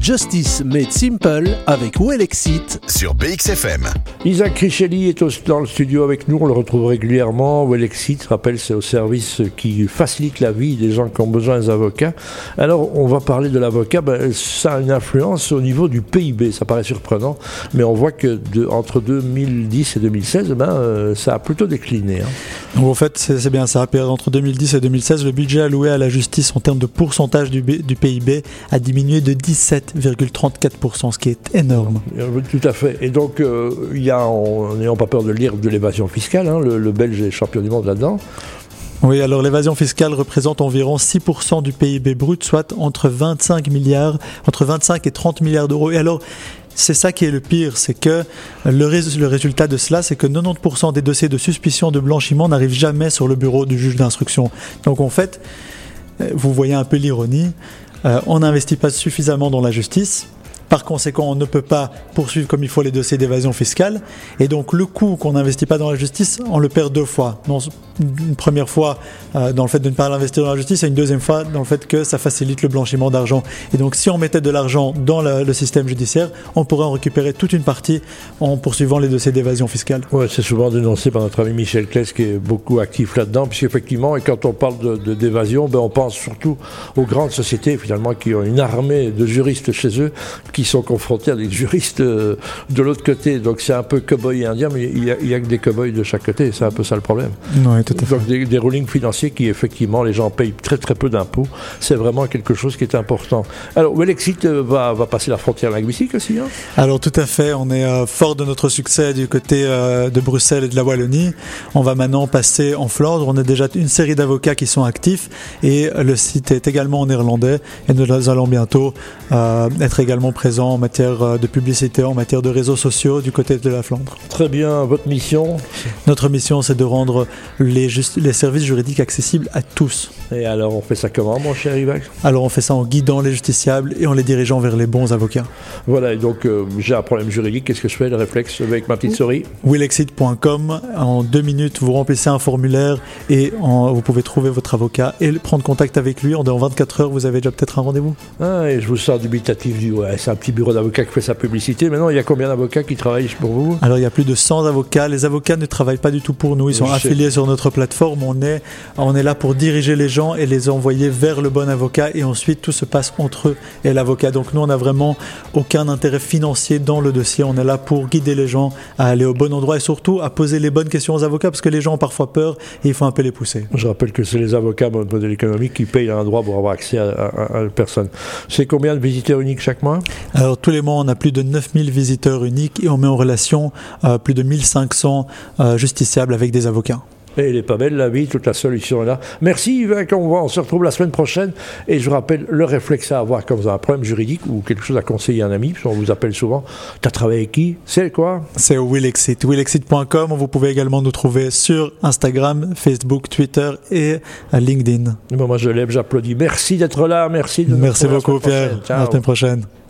Justice Made Simple avec Wellexit sur BXFM. Isaac Richelli est dans le studio avec nous, on le retrouve régulièrement. Wellexit, rappelle, c'est au service qui facilite la vie des gens qui ont besoin des avocats. Alors, on va parler de l'avocat, ça a une influence au niveau du PIB, ça paraît surprenant, mais on voit que entre 2010 et 2016, ça a plutôt décliné. Donc en fait, c'est bien ça. Entre 2010 et 2016, le budget alloué à la justice en termes de pourcentage du PIB a diminué de 17,34%, ce qui est énorme. Tout à fait. Et donc, il y a, n'ayons pas peur de le dire, de l'évasion fiscale. Le Belge est champion du monde là-dedans. Oui, alors l'évasion fiscale représente environ 6% du PIB brut, soit entre 25 et 30 milliards d'euros. Et alors, c'est ça qui est le pire, c'est que le résultat de cela, c'est que 90% des dossiers de suspicion de blanchiment n'arrivent jamais sur le bureau du juge d'instruction. Donc en fait, vous voyez un peu l'ironie, on n'investit pas suffisamment dans la justice. Par conséquent, on ne peut pas poursuivre comme il faut les dossiers d'évasion fiscale. Et donc, le coût qu'on n'investit pas dans la justice, on le perd deux fois. Une première fois dans le fait de ne pas l'investir dans la justice et une deuxième fois dans le fait que ça facilite le blanchiment d'argent. Et donc, si on mettait de l'argent dans le système judiciaire, on pourrait en récupérer toute une partie en poursuivant les dossiers d'évasion fiscale. Oui, c'est souvent dénoncé par notre ami Michel Claes qui est beaucoup actif là-dedans, puisqu'effectivement, et quand on parle d'évasion, on pense surtout aux grandes sociétés, finalement, qui ont une armée de juristes chez eux, qui sont confrontés à des juristes de l'autre côté. Donc c'est un peu cow-boy et indien, mais il y a que des cow-boys de chaque côté. C'est un peu ça le problème. Oui, tout à fait. Donc des rulings financiers qui, effectivement, les gens payent très très peu d'impôts. C'est vraiment quelque chose qui est important. Alors, Wellexit va passer la frontière linguistique aussi, hein? Alors tout à fait. On est fort de notre succès du côté de Bruxelles et de la Wallonie. On va maintenant passer en Flandre. On a déjà une série d'avocats qui sont actifs et le site est également en néerlandais. Et nous allons bientôt être également présents en matière de publicité, en matière de réseaux sociaux du côté de la Flandre. Très bien. Votre mission? Notre mission, c'est de rendre les services juridiques accessibles à tous. Et alors, on fait ça comment, mon cher Isaac? Alors, on fait ça en guidant les justiciables et en les dirigeant vers les bons avocats. Voilà, et donc, j'ai un problème juridique. Qu'est-ce que je fais? Le réflexe avec ma petite souris? Wellexit.com. En 2 minutes, vous remplissez un formulaire et vous pouvez trouver votre avocat et prendre contact avec lui. En 24 heures, vous avez déjà peut-être un rendez-vous. Ah, et je vous sors dubitatif du c'est un petit bureau d'avocats qui fait sa publicité. Maintenant, il y a combien d'avocats qui travaillent pour vous? Alors, il y a plus de 100 avocats. Les avocats ne travaillent pas du tout pour nous. Ils sont affiliés sur notre plateforme. On est là pour diriger les gens et les envoyer vers le bon avocat. Et ensuite, tout se passe entre eux et l'avocat. Donc, nous, on n'a vraiment aucun intérêt financier dans le dossier. On est là pour guider les gens à aller au bon endroit et surtout à poser les bonnes questions aux avocats parce que les gens ont parfois peur et il faut un peu les pousser. Je rappelle que c'est les avocats de modèle économique qui payent un droit pour avoir accès à la personne. C'est combien de visiteurs uniques chaque mois? Alors, tous les mois, on a plus de 9000 visiteurs uniques et on met en relation plus de 1500 justiciables avec des avocats. Et elle est pas belle la vie, toute la solution est là. Merci Yves, on se retrouve la semaine prochaine. Et je vous rappelle, le réflexe à avoir quand vous avez un problème juridique ou quelque chose à conseiller à un ami, parce qu'on vous appelle souvent. Tu as travaillé avec qui? C'est quoi? C'est Wellexit. Wellexit.com. Vous pouvez également nous trouver sur Instagram, Facebook, Twitter et LinkedIn. Bon, moi je lève, j'applaudis. Merci d'être là, merci de nous Merci beaucoup Pierre. À la semaine prochaine.